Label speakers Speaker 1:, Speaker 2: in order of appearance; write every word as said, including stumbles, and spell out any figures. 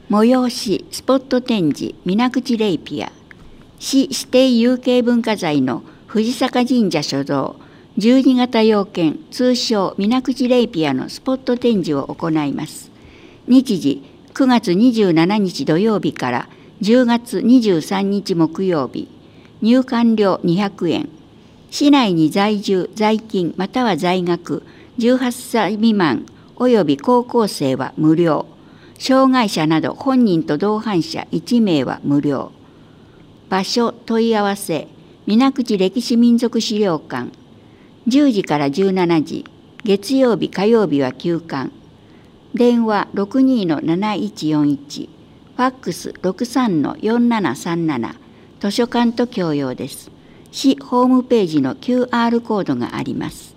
Speaker 1: 催しスポット展示水口レイピア、市指定有形文化財の藤坂神社所蔵じゅうに型洋犬通称水口レイピアのスポット展示を行います。日時くがつにじゅうしちにち土曜日からじゅうがつにじゅうさんにち木曜日、入館料にひゃくえん、市内に在住在勤または在学じゅうはっさい未満および高校生は無料、障害者など本人と同伴者いちめいは無料。場所問い合わせ水口歴史民俗資料館、じゅうじからじゅうしちじ、月曜日火曜日は休館。電話 ろくにーのなないちよんいち、ファックス ろくさんのよんななさんなな、図書館と共用です。市ホームページの キューアール コードがあります。